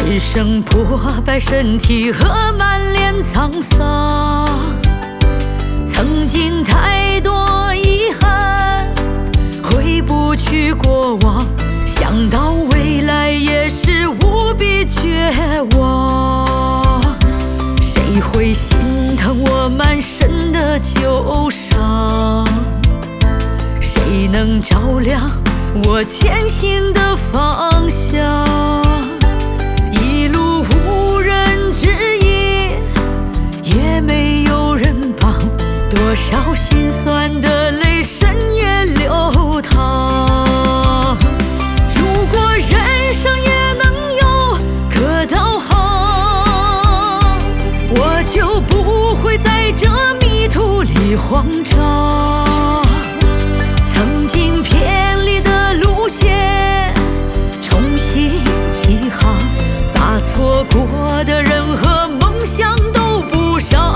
只剩破败身体和满脸沧桑。曾经太多遗憾，回不去过往，想到未来也是无比绝望。谁会心疼我满身的旧伤？谁能照亮我前行的方向？一路无人指引，也没有人帮，多少心酸的泪深夜流淌。如果人生也能有个导航，我就不会在这迷途里慌张。曾经偏离的路线，重新起航，把错过的人和梦想都补上。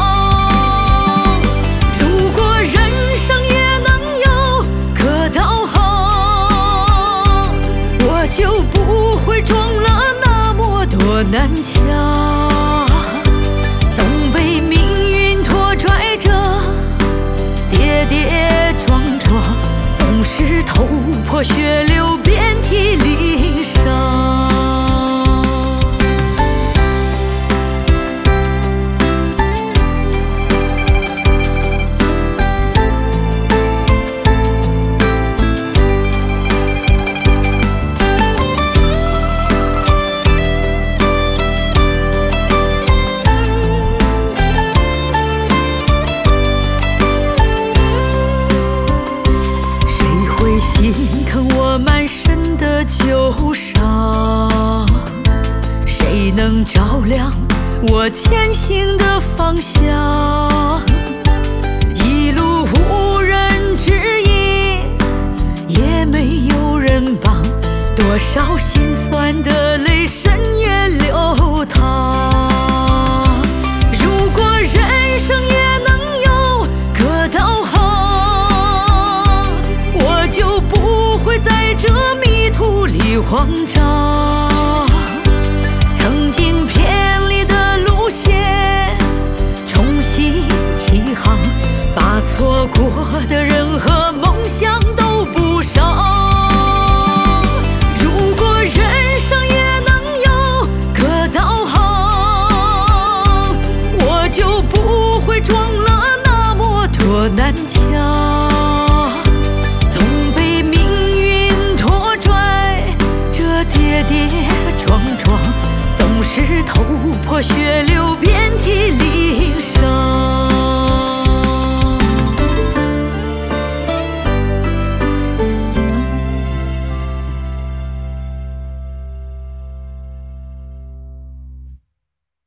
如果人生也能有个导航，我就不会撞了那么多南墙。总被命运拖拽着，跌跌撞撞，总是头破血流，遍体鳞伤。心疼我满身的旧伤，谁能照亮我前行的方向？一路无人指引，也没有人帮，多少心酸的泪深夜流淌。如果人生也能有个导航，我就不会在这迷途里慌张。